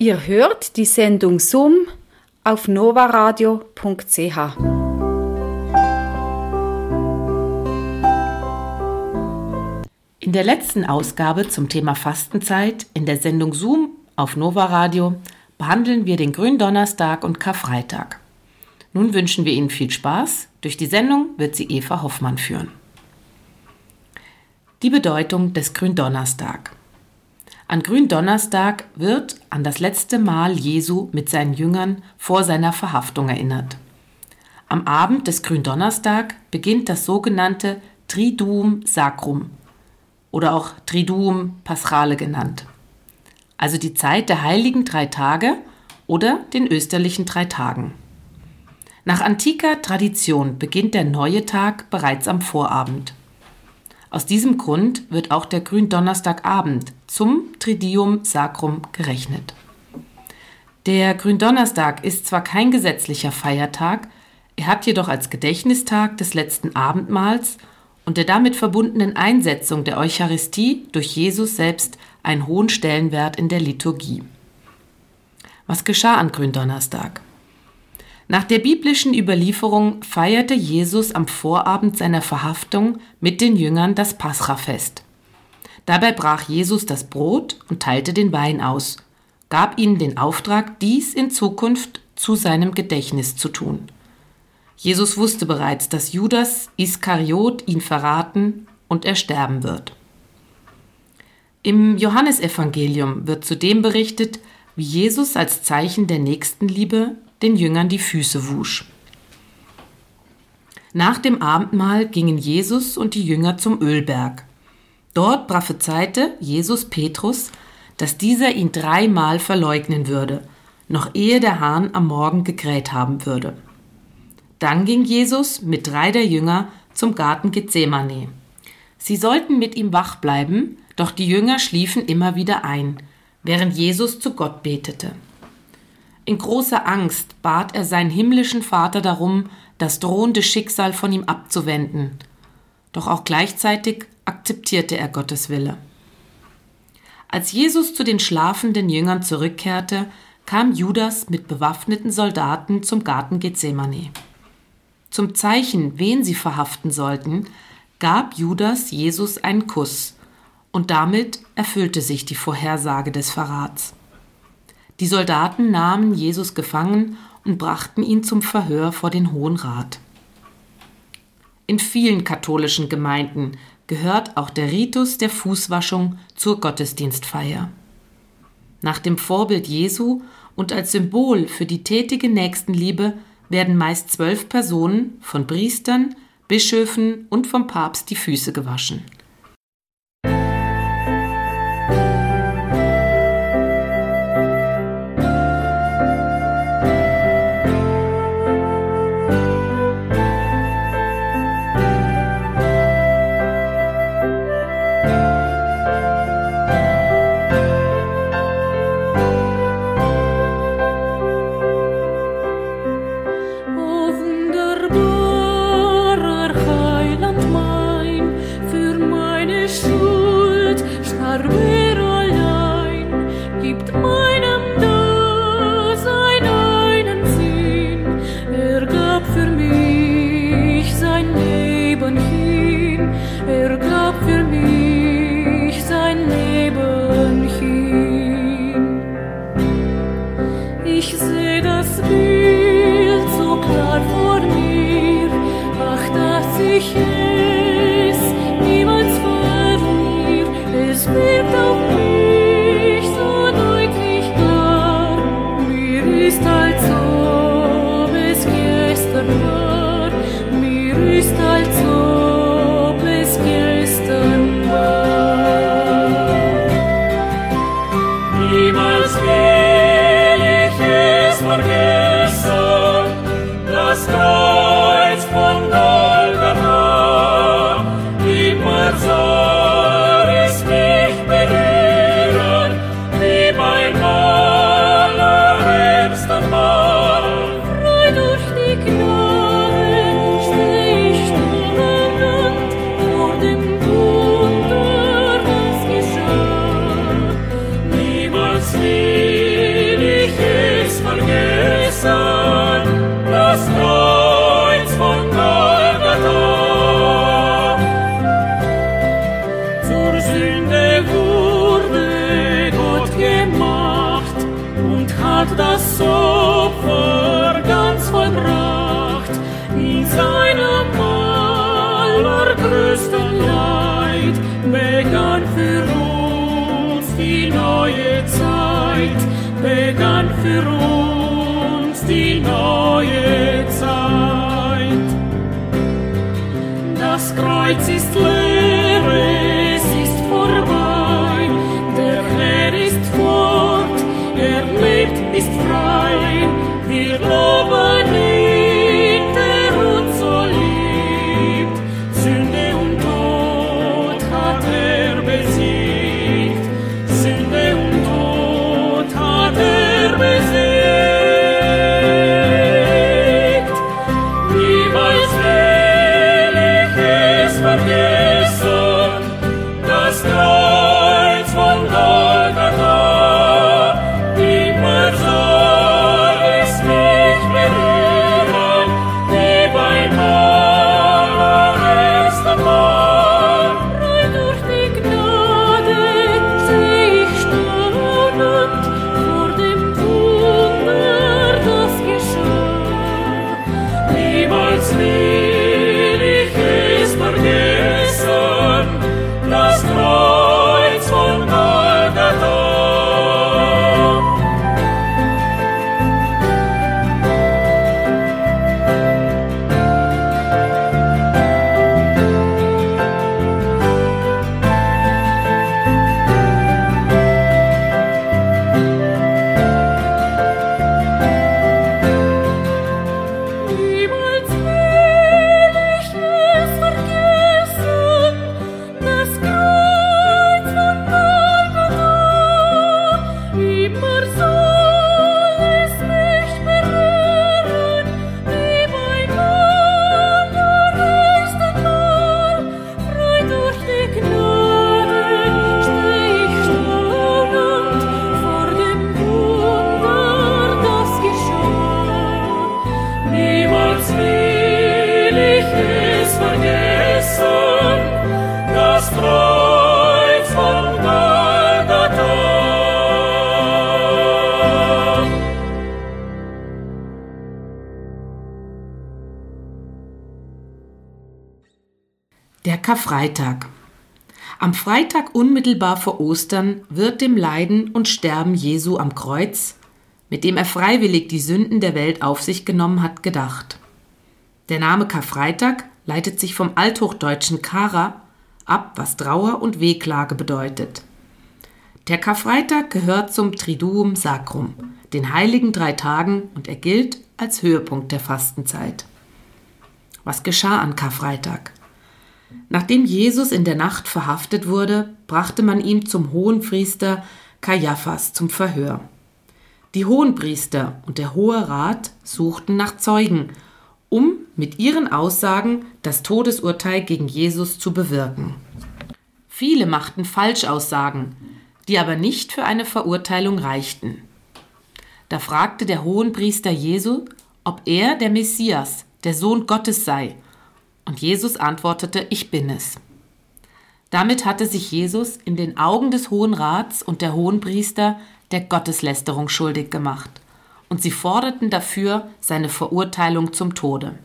Ihr hört die Sendung Zoom auf novaradio.ch. In der letzten Ausgabe zum Thema Fastenzeit in der Sendung Zoom auf Nova Radio behandeln wir den Gründonnerstag und Karfreitag. Nun wünschen wir Ihnen viel Spaß. Durch die Sendung wird sie Eva Hoffmann führen. Die Bedeutung des Gründonnerstag. An Gründonnerstag wird an das letzte Mal Jesu mit seinen Jüngern vor seiner Verhaftung erinnert. Am Abend des Gründonnerstag beginnt das sogenannte Triduum Sacrum oder auch Triduum Paschale genannt, also die Zeit der heiligen 3 Tage oder den österlichen 3 Tagen. Nach antiker Tradition beginnt der neue Tag bereits am Vorabend. Aus diesem Grund wird auch der Gründonnerstagabend zum Triduum Sacrum gerechnet. Der Gründonnerstag ist zwar kein gesetzlicher Feiertag, er hat jedoch als Gedächtnistag des letzten Abendmahls und der damit verbundenen Einsetzung der Eucharistie durch Jesus selbst einen hohen Stellenwert in der Liturgie. Was geschah an Gründonnerstag? Nach der biblischen Überlieferung feierte Jesus am Vorabend seiner Verhaftung mit den Jüngern das Paschafest. Dabei brach Jesus das Brot und teilte den Wein aus, gab ihnen den Auftrag, dies in Zukunft zu seinem Gedächtnis zu tun. Jesus wusste bereits, dass Judas Iskariot ihn verraten und er sterben wird. Im Johannesevangelium wird zudem berichtet, wie Jesus als Zeichen der Nächstenliebe den Jüngern die Füße wusch. Nach dem Abendmahl gingen Jesus und die Jünger zum Ölberg. Dort prophezeite Jesus Petrus, dass dieser ihn 3-mal verleugnen würde, noch ehe der Hahn am Morgen gekräht haben würde. Dann ging Jesus mit 3 der Jünger zum Garten Gethsemane. Sie sollten mit ihm wach bleiben, doch die Jünger schliefen immer wieder ein, während Jesus zu Gott betete. In großer Angst bat er seinen himmlischen Vater darum, das drohende Schicksal von ihm abzuwenden. Doch auch gleichzeitig akzeptierte er Gottes Wille. Als Jesus zu den schlafenden Jüngern zurückkehrte, kam Judas mit bewaffneten Soldaten zum Garten Gethsemane. Zum Zeichen, wen sie verhaften sollten, gab Judas Jesus einen Kuss und damit erfüllte sich die Vorhersage des Verrats. Die Soldaten nahmen Jesus gefangen und brachten ihn zum Verhör vor den Hohen Rat. In vielen katholischen Gemeinden gehört auch der Ritus der Fußwaschung zur Gottesdienstfeier. Nach dem Vorbild Jesu und als Symbol für die tätige Nächstenliebe werden meist 12 Personen von Priestern, Bischöfen und vom Papst die Füße gewaschen. Vergessen, das Kreuz von Golgatha. Sünde wurde Gott gemacht und hat das Opfer ganz vollbracht. In seinem allergrößten Leid begann für uns die neue Zeit, begann für uns die neue Zeit. Das Kreuz ist leer, es ist vorbei, der Herr ist fort, er lebt, ist frei, wir loben ihn, der uns so liebt. Sünde und Tod hat er besiegt, Sünde und Tod hat er besiegt. Niemals will ich es vergessen, das Kreuz von Golgatha. Immer soll es mich berühren, wie beim allerersten Mal. Rein durch die Gnade seh ich staunend vor dem Wunder, das geschah. Niemals will ich es vergessen, das Kreuz von Golgatha. Niemals will ich es vergessen, das Kreuz von Golgatha. Immer soll es mich berühren, wie beim allerersten Mal. Frei durch die Gnade steh ich staunend vor dem Wunder, das geschah. Niemals will ich es vergessen, das Kreuz von Golgatha. Der Karfreitag. Am Freitag unmittelbar vor Ostern wird dem Leiden und Sterben Jesu am Kreuz, mit dem er freiwillig die Sünden der Welt auf sich genommen hat, gedacht. Der Name Karfreitag leitet sich vom althochdeutschen Kara ab, was Trauer und Wehklage bedeutet. Der Karfreitag gehört zum Triduum Sacrum, den heiligen 3 Tagen, und er gilt als Höhepunkt der Fastenzeit. Was geschah an Karfreitag? Nachdem Jesus in der Nacht verhaftet wurde, brachte man ihn zum Hohenpriester Kajaphas zum Verhör. Die Hohenpriester und der Hohe Rat suchten nach Zeugen, um mit ihren Aussagen das Todesurteil gegen Jesus zu bewirken. Viele machten Falschaussagen, die aber nicht für eine Verurteilung reichten. Da fragte der Hohenpriester Jesu, ob er der Messias, der Sohn Gottes sei. Und Jesus antwortete, ich bin es. Damit hatte sich Jesus in den Augen des Hohen Rats und der Hohenpriester der Gotteslästerung schuldig gemacht. Und sie forderten dafür seine Verurteilung zum Tode.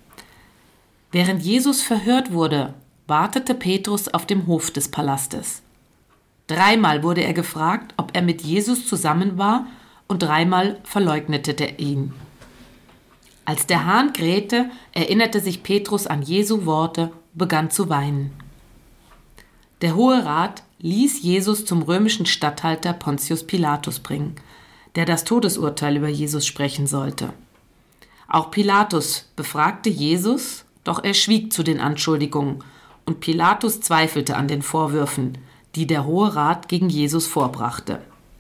Während Jesus verhört wurde, wartete Petrus auf dem Hof des Palastes. 3-mal wurde er gefragt, ob er mit Jesus zusammen war, und 3-mal verleugnete er ihn. Als der Hahn krähte, erinnerte sich Petrus an Jesu Worte und begann zu weinen. Der Hohe Rat ließ Jesus zum römischen Statthalter Pontius Pilatus bringen, der das Todesurteil über Jesus sprechen sollte. Auch Pilatus befragte Jesus, doch er schwieg zu den Anschuldigungen, und Pilatus zweifelte an den Vorwürfen, die der Hohe Rat gegen Jesus vorbrachte.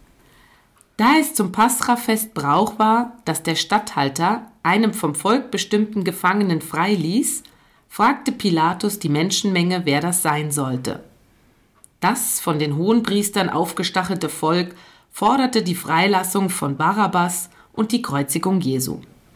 Da es zum Pascha-Fest Brauch war, dass der Statthalter einem vom Volk bestimmten Gefangenen freiließ, fragte Pilatus die Menschenmenge, wer das sein sollte. Das von den Hohenpriestern aufgestachelte Volk forderte die Freilassung von Barabbas und die Kreuzigung Jesu.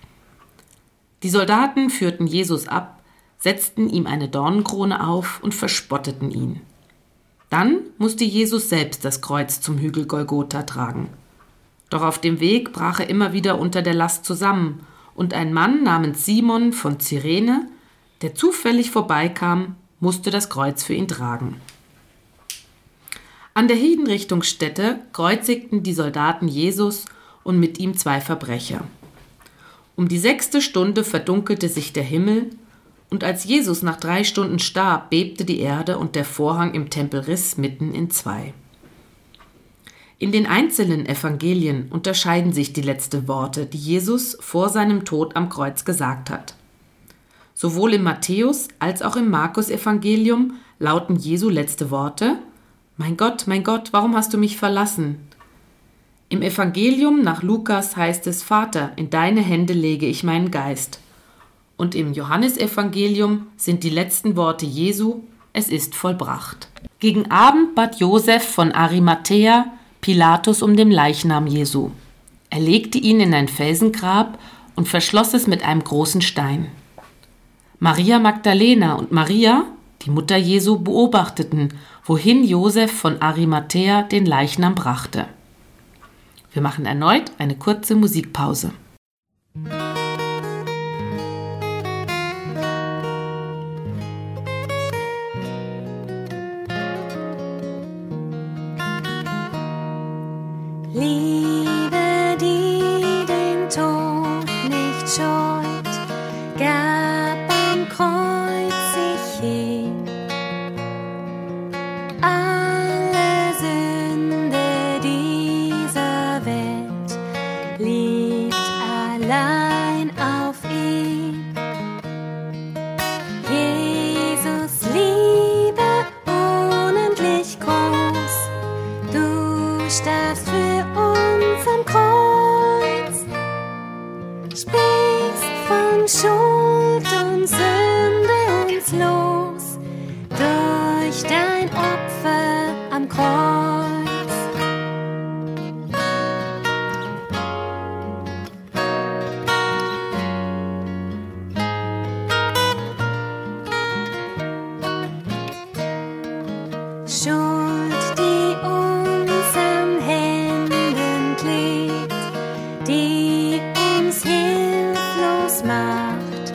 Die Soldaten führten Jesus ab, setzten ihm eine Dornenkrone auf und verspotteten ihn. Dann musste Jesus selbst das Kreuz zum Hügel Golgotha tragen. Doch auf dem Weg brach er immer wieder unter der Last zusammen und ein Mann namens Simon von Cyrene, der zufällig vorbeikam, musste das Kreuz für ihn tragen. An der Hinrichtungsstätte kreuzigten die Soldaten Jesus und mit ihm 2 Verbrecher. Um die 6. Stunde verdunkelte sich der Himmel, und als Jesus nach 3 Stunden starb, bebte die Erde und der Vorhang im Tempel riss mitten in 2. In den einzelnen Evangelien unterscheiden sich die letzten Worte, die Jesus vor seinem Tod am Kreuz gesagt hat. Sowohl im Matthäus- als auch im Markus-Evangelium lauten Jesu letzte Worte: mein Gott, warum hast du mich verlassen? Im Evangelium nach Lukas heißt es: Vater, in deine Hände lege ich meinen Geist. Und im Johannesevangelium sind die letzten Worte Jesu: es ist vollbracht. Gegen Abend bat Josef von Arimathäa Pilatus um den Leichnam Jesu. Er legte ihn in ein Felsengrab und verschloss es mit einem großen Stein. Maria Magdalena und Maria, die Mutter Jesu, beobachteten, wohin Josef von Arimathäa den Leichnam brachte. Wir machen erneut eine kurze Musikpause. Liebe, die den Tod nicht scheut, gab am Kreuz sich hin. Alle Sünde dieser Welt liegt allein auf ihm. Jesus, Liebe unendlich groß, du starbst für uns am Kreuz, sprichst von Schuld und Sünde uns los, durch dein Opfer am Kreuz. Schuld, die uns an Händen klebt, die uns hilflos macht.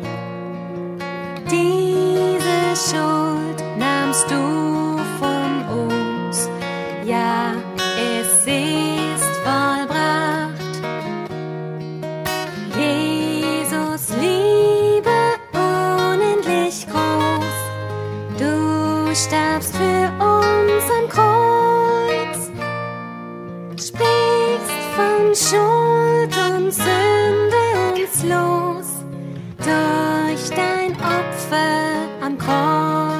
Diese Schuld nahmst du von uns, ja, es ist vollbracht. Jesus, Liebe unendlich groß, du starbst für uns am Kreuz, sprichst von Schuld und Sünde uns los, durch dein Opfer am Kreuz.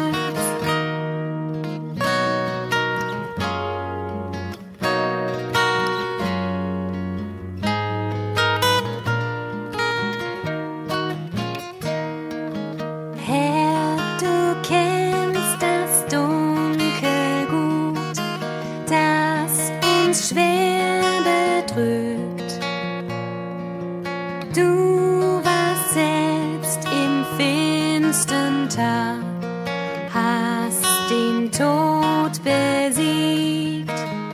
Herr, du kennst das Dunkel gut, das uns schwer bedrückt. Du warst selbst im finstern Tag, hast den Tod besiegt.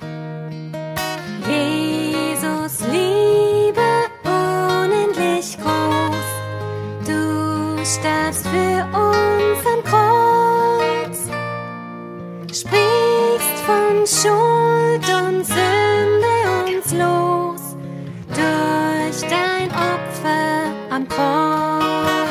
Jesus, Liebe unendlich groß, du starbst für uns am Kreuz, sprichst von Schuld und Sünde uns los, durch dein Opfer am Kreuz.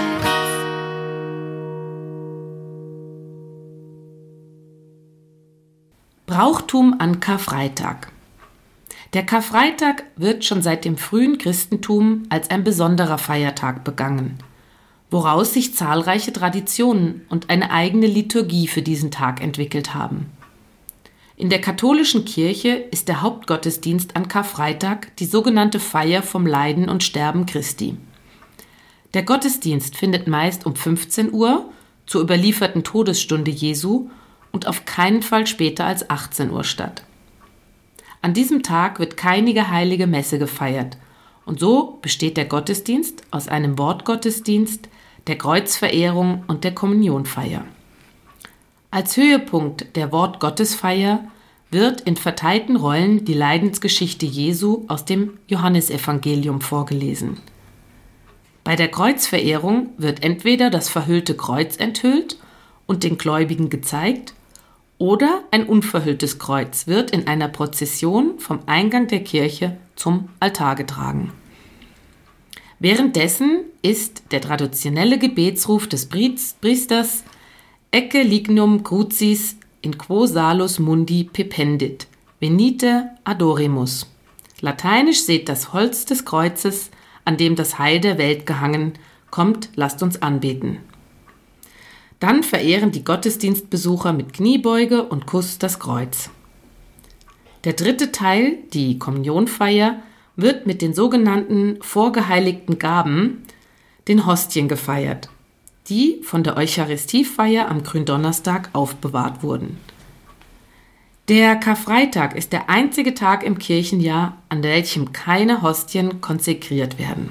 Brauchtum an Karfreitag. Der Karfreitag wird schon seit dem frühen Christentum als ein besonderer Feiertag begangen, woraus sich zahlreiche Traditionen und eine eigene Liturgie für diesen Tag entwickelt haben. In der katholischen Kirche ist der Hauptgottesdienst an Karfreitag die sogenannte Feier vom Leiden und Sterben Christi. Der Gottesdienst findet meist um 15 Uhr zur überlieferten Todesstunde Jesu und auf keinen Fall später als 18 Uhr statt. An diesem Tag wird keine heilige Messe gefeiert und so besteht der Gottesdienst aus einem Wortgottesdienst, der Kreuzverehrung und der Kommunionfeier. Als Höhepunkt der Wort-Gottes-Feier wird in verteilten Rollen die Leidensgeschichte Jesu aus dem Johannesevangelium vorgelesen. Bei der Kreuzverehrung wird entweder das verhüllte Kreuz enthüllt und den Gläubigen gezeigt, oder ein unverhülltes Kreuz wird in einer Prozession vom Eingang der Kirche zum Altar getragen. Währenddessen ist der traditionelle Gebetsruf des Priesters Ecce lignum crucis in quo salus mundi pependit, venite adoremus. Lateinisch seht das Holz des Kreuzes, an dem das Heil der Welt gehangen, kommt, lasst uns anbeten. Dann verehren die Gottesdienstbesucher mit Kniebeuge und Kuss das Kreuz. Der dritte Teil, die Kommunionfeier, wird mit den sogenannten vorgeheiligten Gaben, den Hostien, gefeiert, die von der Eucharistiefeier am Gründonnerstag aufbewahrt wurden. Der Karfreitag ist der einzige Tag im Kirchenjahr, an welchem keine Hostien konsekriert werden.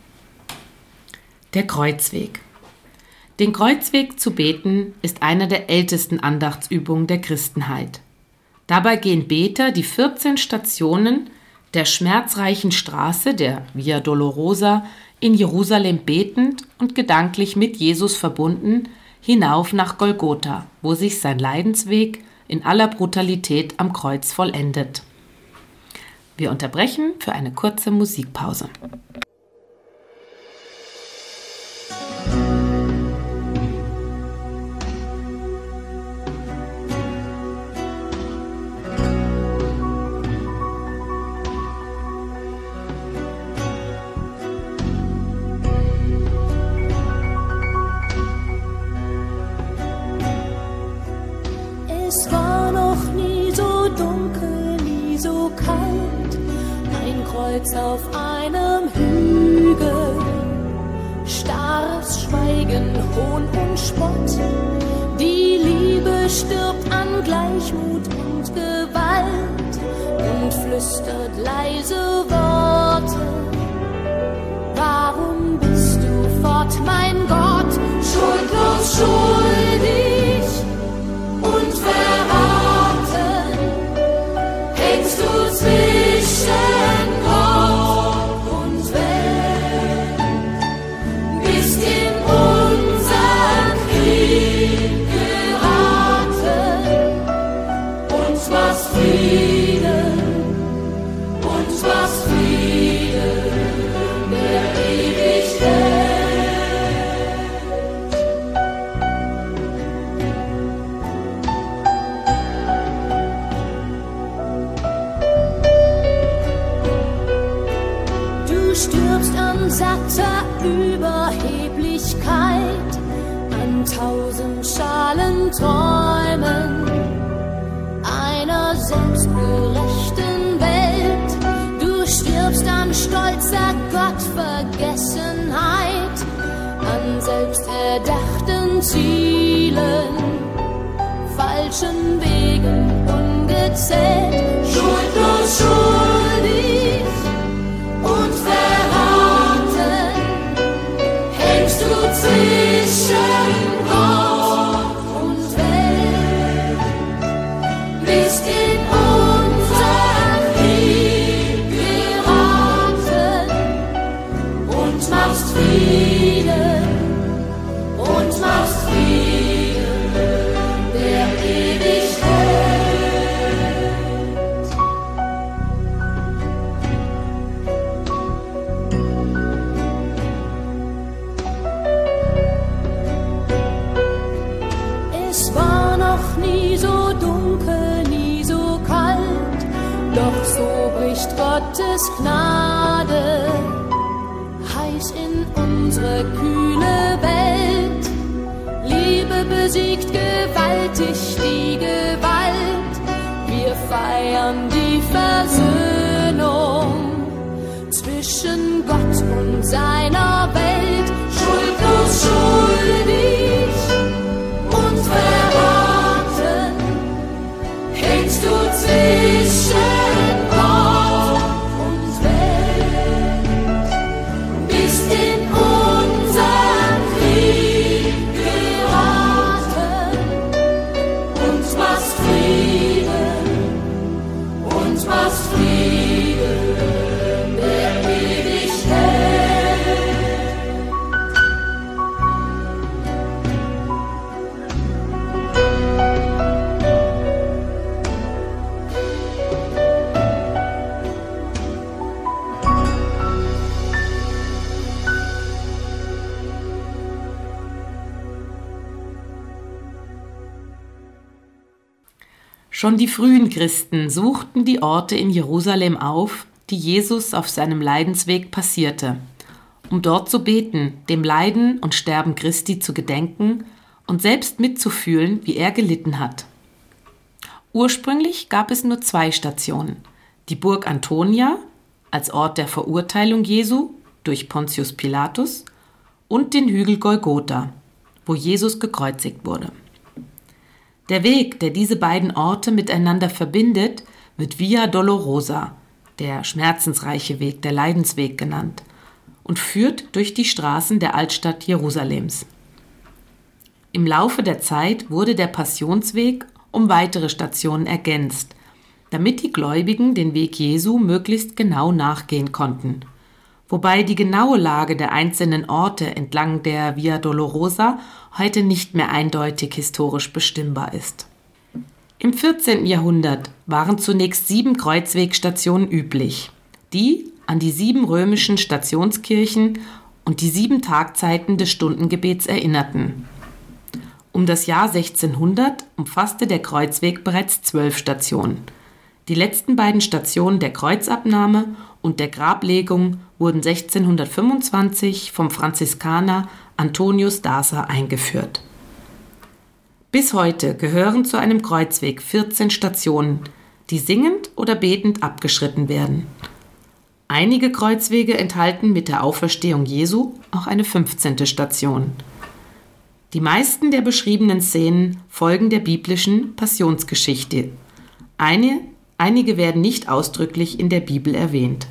Der Kreuzweg. Den Kreuzweg zu beten ist eine der ältesten Andachtsübungen der Christenheit. Dabei gehen Beter die 14 Stationen der schmerzreichen Straße, der Via Dolorosa, in Jerusalem betend und gedanklich mit Jesus verbunden, hinauf nach Golgotha, wo sich sein Leidensweg in aller Brutalität am Kreuz vollendet. Wir unterbrechen für eine kurze Musikpause. Es war noch nie so dunkel, nie so kalt, ein Kreuz auf einem Hügel, starres Schweigen, Hohn und Spott, die Liebe stirbt an Gleichmut und Gewalt und flüstert leise Worte. Warum bist du fort, mein Gott, schuldlos schuldig und verraten, hängst du zwischen Gott und Welt, bist in unseren Krieg geraten und machst Frieden der Ewigkeit. Du stirbst an satter Überheblichkeit, an 1000 Schalen Träumen einer selbstgerechten Welt. Du stirbst an stolzer Gottvergessenheit, an selbsterdachten Zielen, falschen Wegen ungezählt, schuldlos schuldig und verraten, hängst du zwischen Gott und Welt, bist in unseren Krieg geraten und machst Frieden der Ewigkeit. Es war noch nie so dunkel, nie so kalt, doch so bricht Gottes Gnade heiß in unsere kühle Welt. Liebe besiegt gewaltig die Gewalt. Wir feiern die Versöhnung zwischen Gott und seiner Welt. Schuldlos schuldig und verraten, hängst du zwischen Gott und Welt, bist in unseren Krieg geraten Schon die frühen Christen suchten die Orte in Jerusalem auf, die Jesus auf seinem Leidensweg passierte, um dort zu beten, dem Leiden und Sterben Christi zu gedenken und selbst mitzufühlen, wie er gelitten hat. Ursprünglich gab es nur 2 Stationen: die Burg Antonia als Ort der Verurteilung Jesu durch Pontius Pilatus und den Hügel Golgotha, wo Jesus gekreuzigt wurde. Der Weg, der diese beiden Orte miteinander verbindet, wird Via Dolorosa, der schmerzensreiche Weg, der Leidensweg genannt, und führt durch die Straßen der Altstadt Jerusalems. Im Laufe der Zeit wurde der Passionsweg um weitere Stationen ergänzt, damit die Gläubigen den Weg Jesu möglichst genau nachgehen konnten, wobei die genaue Lage der einzelnen Orte entlang der Via Dolorosa heute nicht mehr eindeutig historisch bestimmbar ist. Im 14. Jahrhundert waren zunächst 7 Kreuzwegstationen üblich, die an die 7 römischen Stationskirchen und die 7 Tagzeiten des Stundengebets erinnerten. Um das Jahr 1600 umfasste der Kreuzweg bereits 12 Stationen. Die letzten beiden Stationen der Kreuzabnahme und der Grablegung wurden 1625 vom Franziskaner Antonius Daser eingeführt. Bis heute gehören zu einem Kreuzweg 14 Stationen, die singend oder betend abgeschritten werden. Einige Kreuzwege enthalten mit der Auferstehung Jesu auch eine 15. Station. Die meisten der beschriebenen Szenen folgen der biblischen Passionsgeschichte. Einige werden nicht ausdrücklich in der Bibel erwähnt.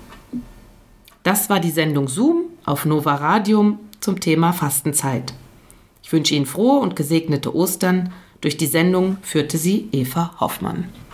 Das war die Sendung Zoom auf Nova Radium zum Thema Fastenzeit. Ich wünsche Ihnen frohe und gesegnete Ostern. Durch die Sendung führte sie Eva Hoffmann.